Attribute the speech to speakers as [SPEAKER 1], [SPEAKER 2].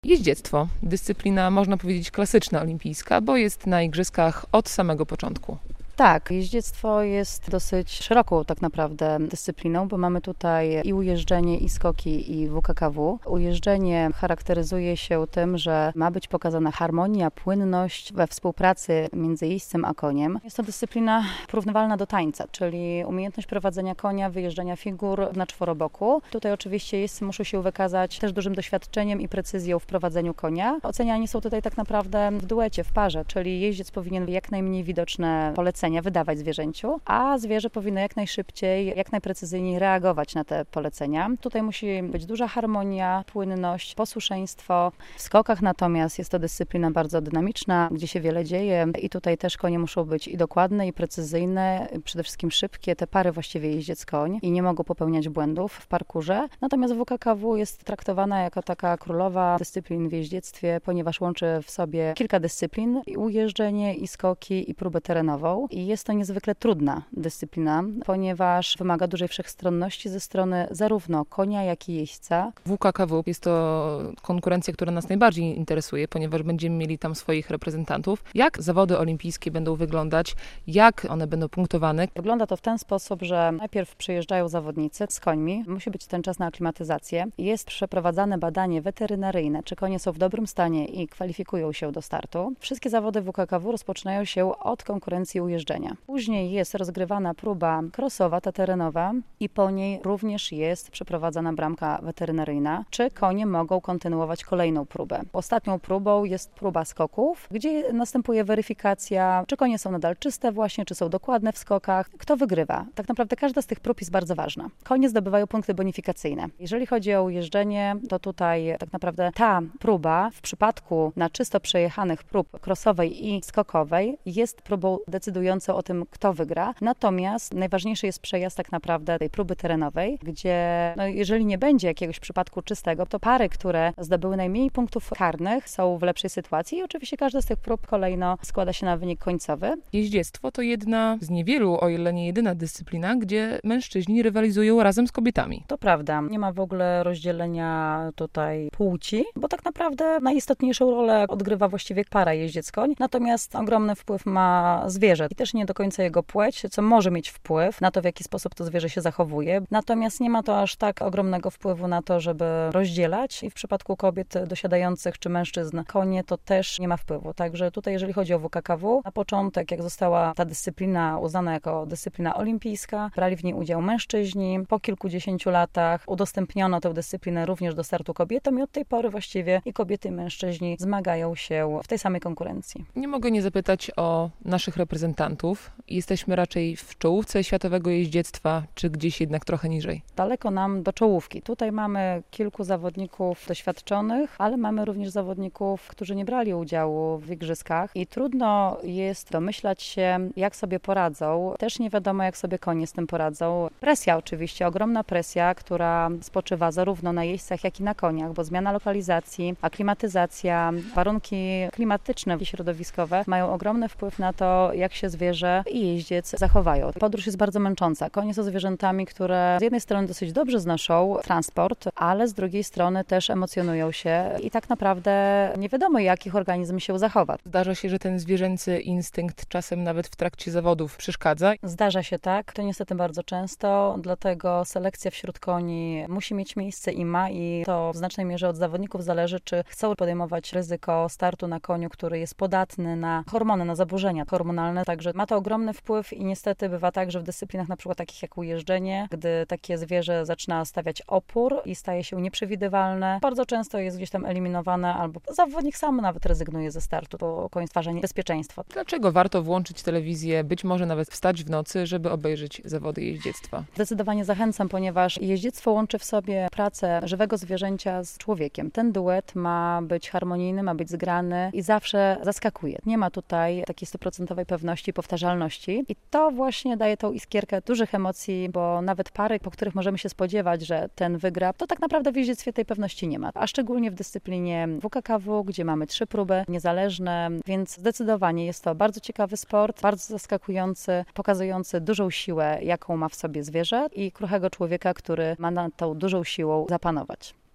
[SPEAKER 1] Jeździectwo. Dyscyplina, można powiedzieć, klasyczna olimpijska, bo jest na igrzyskach od samego początku.
[SPEAKER 2] Tak, jeździectwo jest dosyć szeroką tak naprawdę dyscypliną, bo mamy tutaj i ujeżdżenie, i skoki, i WKKW. Ujeżdżenie charakteryzuje się tym, że ma być pokazana harmonia, płynność we współpracy między jeźdźcem a koniem. Jest to dyscyplina porównywalna do tańca, czyli umiejętność prowadzenia konia, wyjeżdżania figur na czworoboku. Tutaj oczywiście jeźdźcy muszą się wykazać też dużym doświadczeniem i precyzją w prowadzeniu konia. Oceniani są tutaj tak naprawdę w duecie, w parze, czyli jeździec powinien jak najmniej widoczne polecenia wydawać zwierzęciu, a zwierzę powinno jak najszybciej, jak najprecyzyjniej reagować na te polecenia. Tutaj musi być duża harmonia, płynność, posłuszeństwo. W skokach natomiast jest to dyscyplina bardzo dynamiczna, gdzie się wiele dzieje i tutaj też konie muszą być i dokładne, i precyzyjne, przede wszystkim szybkie, te pary właściwie jeździec-koń i nie mogą popełniać błędów w parkurze. Natomiast WKKW jest traktowana jako taka królowa dyscyplin w jeździectwie, ponieważ łączy w sobie kilka dyscyplin, i ujeżdżenie, i skoki, i próbę terenową. I jest to niezwykle trudna dyscyplina, ponieważ wymaga dużej wszechstronności ze strony zarówno konia, jak i jeźdźca.
[SPEAKER 1] WKKW jest to konkurencja, która nas najbardziej interesuje, ponieważ będziemy mieli tam swoich reprezentantów. Jak zawody olimpijskie będą wyglądać? Jak one będą punktowane?
[SPEAKER 2] Wygląda to w ten sposób, że najpierw przyjeżdżają zawodnicy z końmi. Musi być ten czas na aklimatyzację. Jest przeprowadzane badanie weterynaryjne, czy konie są w dobrym stanie i kwalifikują się do startu. Wszystkie zawody WKKW rozpoczynają się od konkurencji ujeżdżenia. Później jest rozgrywana próba crossowa, ta terenowa i po niej również jest przeprowadzana bramka weterynaryjna, czy konie mogą kontynuować kolejną próbę. Ostatnią próbą jest próba skoków, gdzie następuje weryfikacja, czy konie są nadal czyste właśnie, czy są dokładne w skokach, kto wygrywa. Tak naprawdę każda z tych prób jest bardzo ważna. Konie zdobywają punkty bonifikacyjne. Jeżeli chodzi o ujeżdżenie, to tutaj tak naprawdę ta próba w przypadku na czysto przejechanych prób crossowej i skokowej jest próbą decydującą o tym, kto wygra. Natomiast najważniejszy jest przejazd tak naprawdę tej próby terenowej, gdzie jeżeli nie będzie jakiegoś przypadku czystego, to pary, które zdobyły najmniej punktów karnych, są w lepszej sytuacji i oczywiście każda z tych prób kolejno składa się na wynik końcowy.
[SPEAKER 1] Jeździectwo to jedna z niewielu, o ile nie jedyna dyscyplina, gdzie mężczyźni rywalizują razem z kobietami.
[SPEAKER 2] To prawda. Nie ma w ogóle rozdzielenia tutaj płci, bo tak naprawdę najistotniejszą rolę odgrywa właściwie para jeździec-koń, natomiast ogromny wpływ ma zwierzę i też nie do końca jego płeć, co może mieć wpływ na to, w jaki sposób to zwierzę się zachowuje. Natomiast nie ma to aż tak ogromnego wpływu na to, żeby rozdzielać i w przypadku kobiet dosiadających czy mężczyzn konie to też nie ma wpływu. Także tutaj jeżeli chodzi o WKKW, na początek jak została ta dyscyplina uznana jako dyscyplina olimpijska, brali w niej udział mężczyźni. Po kilkudziesięciu latach udostępniono tę dyscyplinę również do startu kobietom i od tej pory właściwie i kobiety i mężczyźni zmagają się w tej samej konkurencji.
[SPEAKER 1] Nie mogę nie zapytać o naszych reprezentantów. Jesteśmy raczej w czołówce światowego jeździectwa, czy gdzieś jednak trochę niżej?
[SPEAKER 2] Daleko nam do czołówki. Tutaj mamy kilku zawodników doświadczonych, ale mamy również zawodników, którzy nie brali udziału w igrzyskach i trudno jest domyślać się, jak sobie poradzą. Też nie wiadomo, jak sobie konie z tym poradzą. Presja oczywiście, ogromna presja, która spoczywa zarówno na jeźdźcach, jak i na koniach, bo zmiana lokalizacji, aklimatyzacja, warunki klimatyczne i środowiskowe mają ogromny wpływ na to, jak się zwierzę i jeździec zachowają. Podróż jest bardzo męcząca. Konie są zwierzętami, które z jednej strony dosyć dobrze znoszą transport, ale z drugiej strony też emocjonują się i tak naprawdę nie wiadomo, jak ich organizm się zachowa.
[SPEAKER 1] Zdarza się, że ten zwierzęcy instynkt czasem nawet w trakcie zawodów przeszkadza.
[SPEAKER 2] Zdarza się tak, to niestety bardzo często, dlatego selekcja wśród koni musi mieć miejsce i ma i to w znacznej mierze od zawodników zależy, czy chcą podejmować ryzyko startu na koniu, który jest podatny na hormony, na zaburzenia hormonalne, także ma to ogromny wpływ i niestety bywa tak, że w dyscyplinach na przykład takich jak ujeżdżenie, gdy takie zwierzę zaczyna stawiać opór i staje się nieprzewidywalne, bardzo często jest gdzieś tam eliminowane albo zawodnik sam nawet rezygnuje ze startu, bo koń stwarza niebezpieczeństwo.
[SPEAKER 1] Dlaczego warto włączyć telewizję, być może nawet wstać w nocy, żeby obejrzeć zawody jeździectwa?
[SPEAKER 2] Zdecydowanie zachęcam, ponieważ jeździectwo łączy w sobie pracę żywego zwierzęcia z człowiekiem. Ten duet ma być harmonijny, ma być zgrany i zawsze zaskakuje. Nie ma tutaj takiej 100% pewności, powtarzalności i to właśnie daje tą iskierkę dużych emocji, bo nawet pary, po których możemy się spodziewać, że ten wygra, to tak naprawdę w jeździectwie tej pewności nie ma. A szczególnie w dyscyplinie WKKW, gdzie mamy 3 próby niezależne, więc zdecydowanie jest to bardzo ciekawy sport, bardzo zaskakujący, pokazujący dużą siłę, jaką ma w sobie zwierzę i kruchego człowieka, który ma nad tą dużą siłą zapanować.